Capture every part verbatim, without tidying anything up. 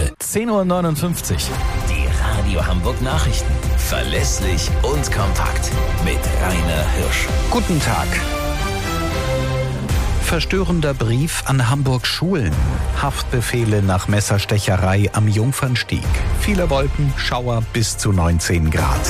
heute. zehn Uhr neunundfünfzig. Die Radio Hamburg Nachrichten. Verlässlich und kompakt. Mit Rainer Hirsch. Guten Tag. Verstörender Brief an Hamburgs Schulen. Haftbefehle nach Messerstecherei am Jungfernstieg. Viele Wolken, Schauer bis zu neunzehn Grad.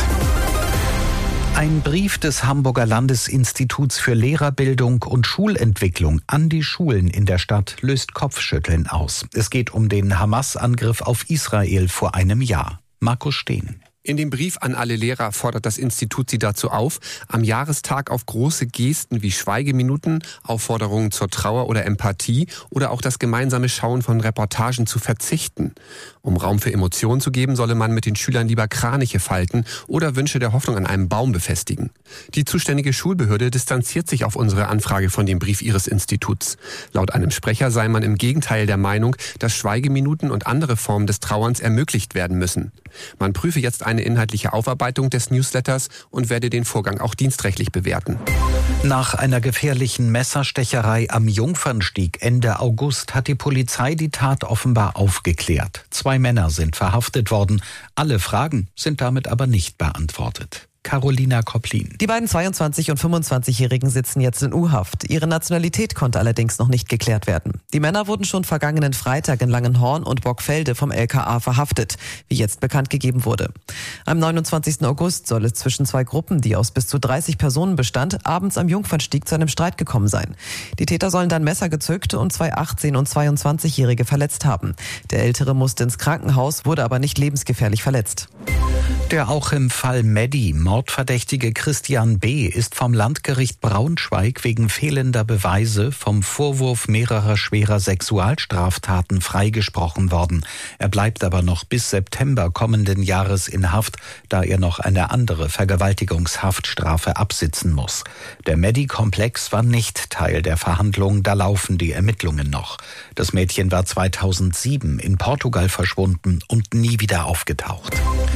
Ein Brief des Hamburger Landesinstituts für Lehrerbildung und Schulentwicklung an die Schulen in der Stadt löst Kopfschütteln aus. Es geht um den Hamas-Angriff auf Israel vor einem Jahr. Markus Steen. In dem Brief an alle Lehrer fordert das Institut sie dazu auf, am Jahrestag auf große Gesten wie Schweigeminuten, Aufforderungen zur Trauer oder Empathie oder auch das gemeinsame Schauen von Reportagen zu verzichten. Um Raum für Emotionen zu geben, solle man mit den Schülern lieber Kraniche falten oder Wünsche der Hoffnung an einem Baum befestigen. Die zuständige Schulbehörde distanziert sich auf unsere Anfrage von dem Brief ihres Instituts. Laut einem Sprecher sei man im Gegenteil der Meinung, dass Schweigeminuten und andere Formen des Trauerns ermöglicht werden müssen. Man prüfe jetzt eine inhaltliche Aufarbeitung des Newsletters und werde den Vorgang auch dienstrechtlich bewerten. Nach einer gefährlichen Messerstecherei am Jungfernstieg Ende August hat die Polizei die Tat offenbar aufgeklärt. Zwei Männer sind verhaftet worden. Alle Fragen sind damit aber nicht beantwortet. Carolina Kopplin. Die beiden zweiundzwanzig- und fünfundzwanzigjährigen sitzen jetzt in U-Haft. Ihre Nationalität konnte allerdings noch nicht geklärt werden. Die Männer wurden schon vergangenen Freitag in Langenhorn und Borgfelde vom L K A verhaftet, wie jetzt bekannt gegeben wurde. Am neunundzwanzigsten August soll es zwischen zwei Gruppen, die aus bis zu dreißig Personen bestand, abends am Jungfernstieg zu einem Streit gekommen sein. Die Täter sollen dann Messer gezückt und zwei achtzehn- und zweiundzwanzigjährige verletzt haben. Der Ältere musste ins Krankenhaus, wurde aber nicht lebensgefährlich verletzt. Der auch im Fall Meddi mordverdächtige Christian B. ist vom Landgericht Braunschweig wegen fehlender Beweise vom Vorwurf mehrerer schwerer Sexualstraftaten freigesprochen worden. Er bleibt aber noch bis September kommenden Jahres in Haft, da er noch eine andere Vergewaltigungshaftstrafe absitzen muss. Der Meddi-Komplex war nicht Teil der Verhandlungen, da laufen die Ermittlungen noch. Das Mädchen war zweitausendsieben in Portugal verschwunden und nie wieder aufgetaucht.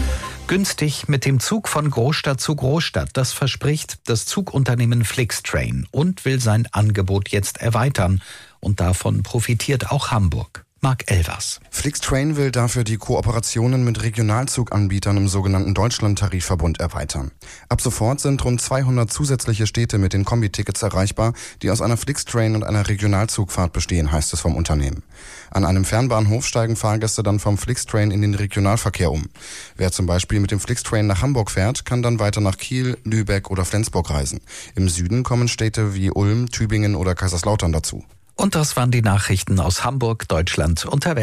Günstig mit dem Zug von Großstadt zu Großstadt, das verspricht das Zugunternehmen Flixtrain und will sein Angebot jetzt erweitern. Und davon profitiert auch Hamburg. Marc Elvers. Flixtrain will dafür die Kooperationen mit Regionalzuganbietern im sogenannten Deutschland-Tarifverbund erweitern. Ab sofort sind rund zweihundert zusätzliche Städte mit den Kombi-Tickets erreichbar, die aus einer Flixtrain und einer Regionalzugfahrt bestehen, heißt es vom Unternehmen. An einem Fernbahnhof steigen Fahrgäste dann vom Flixtrain in den Regionalverkehr um. Wer zum Beispiel mit dem Flixtrain nach Hamburg fährt, kann dann weiter nach Kiel, Lübeck oder Flensburg reisen. Im Süden kommen Städte wie Ulm, Tübingen oder Kaiserslautern dazu. Und das waren die Nachrichten aus Hamburg, Deutschland und der Welt.